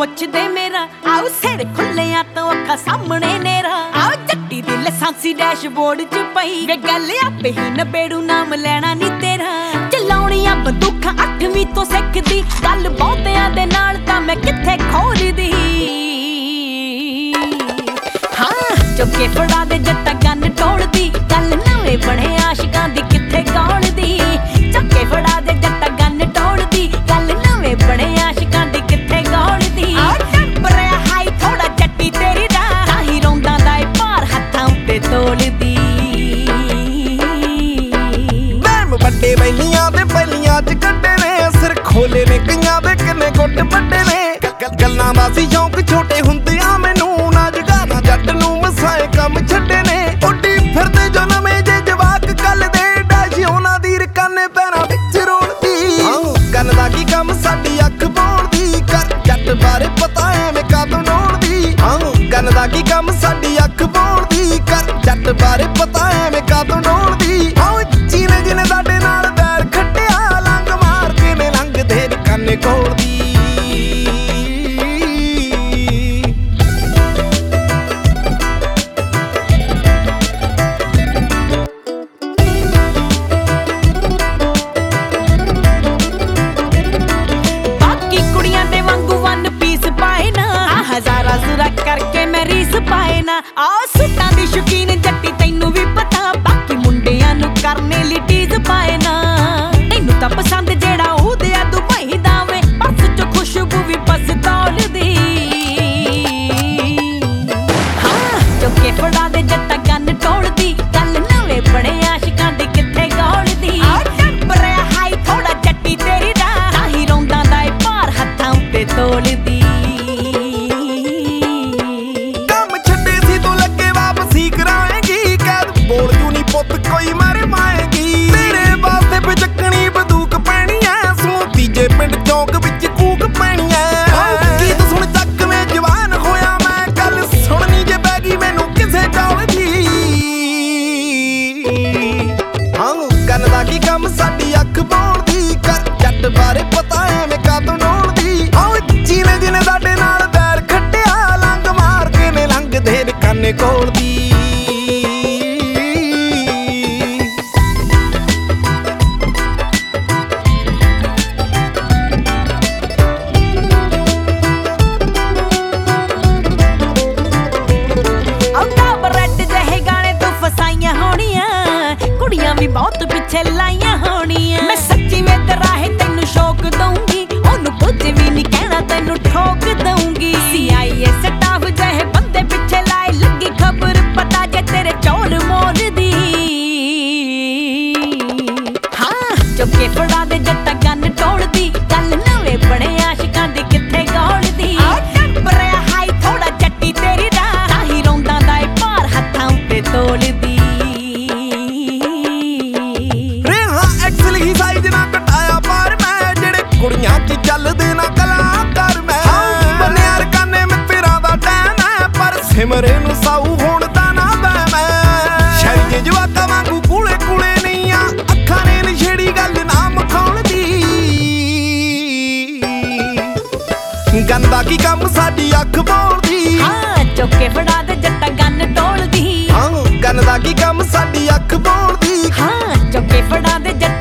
ਪੁੱਛਦੇ ਮੇਰਾ ਆਉ ਸਿਰ ਖੁੱਲਿਆ ਤੋਂ ਅੱਖਾਂ ਸਾਹਮਣੇ ਨੇਰਾ ਆਉ ਜੱਟੀ ਦੀ ਲਾਇਸੈਂਸੀ ਡੈਸ਼ਬੋਰਡ 'ਚ ਪਈ ਵੇ ਗੱਲ ਆਪੇ ਹੀ ਨਬੇੜੂ ਨਾਮ ਲੈਣਾ ਨੀ ਤੇਰਾ ਚਲਾਉਣੀਆਂ ਬੰਦੂਕਾਂ 8ਵੀਂ ਤੋਂ ਸਿੱਖਦੀ ਗੱਲ ਬਹੁਤਿਆਂ ਦੇ ਨਾਲ ਤਾਂ ਮੈਂ ਕਿੱਥੇ ਖੋਲਦੀ ਹਾਂ ਚੁੱਕੇ ਫੜਾ ਦੇ ਜੱਟਾ ਗੰਨ ਟੋੜਦੀ ਗੱਲ ਨਵੇਂ ਬਣੇ ਆਸ਼ਿਕਾਂ ਦੀ ਕਿੱਥੇ ਗਾਉਣਦੀ ਚੁੱਕੇ ਫੜਾ ਦੇ ਜੱਟਾ ਗੰਨ ਟੋੜਦੀ ਗੱਲ ਨਵੇਂ ਬਣੇ ਆਸ਼ਿਕਾਂ ਦੀ ਕਿੱਥੇ ਗਾਉਣਦੀ ਟੈਂਪਰਿਆ ਹਾਈ ਥੋੜਾ ਜੱਟੀ ਤੇਰੀ ਦਾ ਤਾਂ ਹੀ ਰੋਂਦਾ ਦਾ ਭਾਰ ਹੱਥਾਂ ਉੱਤੇ ਤੋਲਦੀ ਵਹਿਮ ਵੱਡੇ ਵੈਲੀਆਂ ਦੇ ਪਹਿਲੀਆਂ 'ਚ ਕੱਢੇ ਨੇ ਸਿਰ ਖੋਲੇ ਨੇ ਕਈਆਂ ਦੇ ਕਿੰਨੇ ਗੁੱਟ ਵੱਡੇ ਨੇ ਗੱਲਾਂ ਦਾ ਸੀ ਸ਼ੌਂਕ ਛੋਟੇ ਹੁੰਦਿਆਂ ਮੈਨੂੰ ਨਾ ਜਗਾਣਾ ਜੱਟ ਨੂੰ ਮਸਾਏ ਕੰਮ ਛੱਡੇ ਨੇ ਉੱਡੀ ਫਿਰਦੇ ਜੋ ਨਵੇਂ ਜੇ ਜਵਾਕ ਕੱਲ ਦੇ ਡੈਸ਼ ਉਹਨਾਂ ਦੀ ਰਕਾਨੇ ਪੈਰਾਂ ਵਿੱਚ ਰੋਲਦੀ ਗੱਲ ਦਾ ਕੀ ਕੰਮ ਸਾਡੀ ਅੱਖ ਬੋਲਦੀ ਕਰ ਜੱਟ ਬਾਰੇ ਪਤਾ ਐਵੇਂ ਕਾਦੋਂ ਨੋਲਦੀ ਗੱਲ ਦਾ ਕੀ ਕੰਮ ਸਾਡੀ ਅੱਖ ਬੋਲਦੀ ਕਰ ਜੱਟ ਬਾਰੇ ਪਤਾ ਐਵੇਂ ਕਾਦੋਂ ਨੋਲਦੀ ਚੀਨੇ ਜਿਹਨੇ ਸਾਡੇ ਨਾਲ ਬੈਰ ਖੱਟਿਆ ਲੰਗ ਮਾਰ ਕੇ ਨੇ ਲੰਘਦੇ ਰਕਾਨੇ ਕੋਲਦੀ ਹਜ਼ਾਰਾਂ ਜ਼ਰਾ ਕਰਕੇ ਮੈਂ ਰੀਸ ਪਾਏ ਨਾ ਆ ਸੁੱਟਾਂ ਦੀ ਸ਼ੌਕੀਨ ਜੱਟੀ ਤੈਨੂੰ ਵੀ ਪਤਾ ਬਾਕੀ ਮੁੰਡਿਆਂ ਨੂੰ ਕਰਨੇ ਲਈ ਟੀਜ਼ ਪਾਏ ਨਾ ਤੈਨੂੰ ਤਾਂ ਪਸੰਦ ਜਿਹੜਾ ਉਹਦੇ ਆ ਦੁਬਈ ਦਾ ਵੇ ਪਰਸ ਚ ਖੁਸ਼ਬੂ ਵੀ ਪਸਤੌਲ ਦੀ ਹਾਂ ਚੁੱਕੇ ਫੜਾ ਦੇ ਜੱਟਾ ਗੰਨ ਟੋੜਦੀ ਗੱਲ ਨਵੇਂ ਬਣੇ ਆਸ਼ਿਕਾਂ ਦੀ ਕਿੱਥੇ ਗਾਉਣਦੀ ਟੈਂਪਰਿਆ ਹਾਈ ਥੋੜਾ ਜੱਟੀ ਤੇਰੀ ਦਾ ਤਾਂ ਹੀ ਰੋਂਦਾ ਦਾ ਭਾਰ ਹੱਥਾਂ ਉੱਤੇ ਤੋਲਦੀ ਕੋਈ ਮਾਰੇ ਮਾਏਗੀ ਤੇਰੇ ਵਾਸਤੇ ਬਚਕਣੀ ਬੰਦੂਕ ਪੈਣੀ ਐ ਸੁਣ ਤੀਜੇ ਪਿੰਡ ਚੌਂਕ ਵਿੱਚ ਕੂਕ ਪੈਣੀ ਐ ਗੀਤ ਸੁਣ ਚੱਕਵੇਂ ਜਵਾਨ ਹੋਇਆ ਮੈਂ ਗੱਲ ਸੁਣਨੀ ਜੇ ਪੈ ਗਈ ਮੈਨੂੰ ਕਿਸੇ ਕਾਲ ਦੀ ਗੱਲ ਦਾ ਕੀ ਕੰਮ ਸਾਡੀ ਅੱਖ ਬੋਲਦੀ ਕਰ ਜੱਟ ਬਾਰੇ ਪਤਾ ਐਵੇਂ ਕਾਦੋਂ ਨੋਲਦੀ ਚੀਨੇ ਜਿਹਨੇ ਸਾਡੇ ਨਾਲ ਬੈਰ ਖੱਟਿਆ ਲੰਗ ਮਾਰ ਕੇ ਨੇ ਲੰਘਦੇ ਰਕਾਨੇ ਕੋਲਦੀ ਕੁੜੀਆਂ ਵੀ ਬਹੁਤ ਪਿੱਛੇ ਲਾਈਆਂ ਹੋਣੀਆਂ ਮੈਂ ਸੱਚੀ ਵਿੱਚ ਰਾਹੇ ਤੈਨੂੰ ਸ਼ੌਕ ਦਊਂਗੀ ਉਹਨੂੰ ਕੁਝ ਵੀ ਨਹੀਂ ਕਹਿਣਾ ਤੈਨੂੰ ਠੋਕ ਦਊਂਗੀ CIS ਸਟਾਫ ਜਿਹੇ ਬੰਦੇ ਪਿੱਛੇ ਲਾਏ ਲੱਗੀ ਖਬਰ ਪਤਾ ਜੇ ਤੇਰੇ ਚੌਲ ਮੋਲਦੀ ਹਾਂ ਚੁੱਕੇ ਫੜਾ ਦੇ ਜੱਟਾ ਗੰਨ ਟੋੜਦੀ ਗੱਲ ਨਵੇਂ ਬਣੇ ਆਸ਼ਿਕਾਂ ਦੀ ਕਿੱਥੇ ਗਾਉਣਦੀ ਟੈਂਪਰਿਆ ਹਾਈ ਥੋੜਾ ਜੱਟੀ ਤੇਰੀ ਦਾ ਤਾਂ ਹੀ ਰੋਂਦਾ ਦਾ ਭਾਰ ਹੱਥਾਂ ਉੱਤੇ ਤੋਲਦੀ ਕੁੜੀਆਂ 'ਚ ਚੱਲਦੇ ਨਾ ਕਲਾਕਾਰ ਮੈਂ ਬਣਿਆ ਰਕਾਨੇ ਮਿੱਤਰਾਂ ਦਾ ਟੈਨ ਹੈ ਪਰ ਸਿਮਰੇ ਨੂੰ ਸਾਊ ਹੋਣ ਦਾ ਨਾ ਮੈਂ ਸ਼ਹਿਰੀ ਜਵਾਕਾਂ ਵਾਂਗੂ ਕੂਲੇ ਕੂਲੇ ਨਹੀਂ ਆ ਅੱਖਾਂ ਨੇ ਨਸ਼ੇੜੀ ਗੱਲ ਨਾ ਮਖਾਉਣਦੀ ਗੰਦਾ ਕੀ ਕੰਮ ਸਾਡੀ ਅੱਖ ਬੋਲਦੀ ਹਾਂ ਚੁੱਕੇ ਫੜਾ ਦੇ ਜੱਟਾ ਗੰਨ ਟੋਲਦੀ ਗੰਦਾ ਕੀ ਕੰਮ ਸਾਡੀ ਅੱਖ ਬੋਲਦੀ ਹਾਂ ਚੁੱਕੇ ਫੜਾ ਦੇ ਜੱਟਾ